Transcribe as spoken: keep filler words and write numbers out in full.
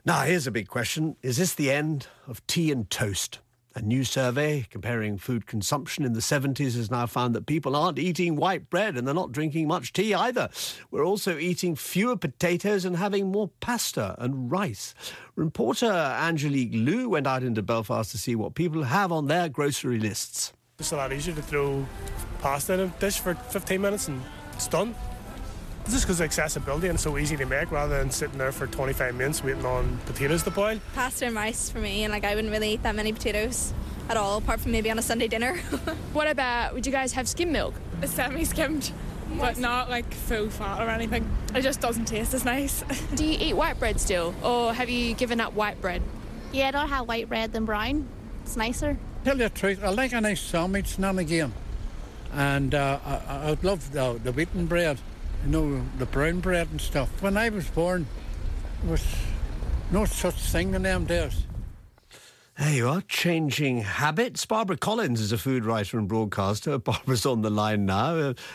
Now, here's a big question. Is this the end of tea and toast? A new survey comparing food consumption in the seventies has now found that people aren't eating white bread and they're not drinking much tea either. We're also eating fewer potatoes and having more pasta and rice. Reporter Angelique Liu went out into Belfast to see what people have on their grocery lists. It's a lot easier to throw pasta in a dish for fifteen minutes and it's done. It's just because of accessibility and it's so easy to make rather than sitting there for twenty-five minutes waiting on potatoes to boil. Pasta and rice for me, and like I wouldn't really eat that many potatoes at all, apart from maybe on a Sunday dinner. What about, would you guys have skim milk? It's semi-skimmed, but not like full fat or anything. It just doesn't taste as nice. Do you eat white bread still, or have you given up white bread? Yeah, I'd rather have white bread than brown. It's nicer. Tell you the truth, I like a nice sandwich now and again. And uh, I, I'd love the, the wheaten bread. You know, the brown bread and stuff. When I was born, there was no such thing in them days. There you are, changing habits. Barbara Collins is a food writer and broadcaster. Barbara's on the line now. Uh,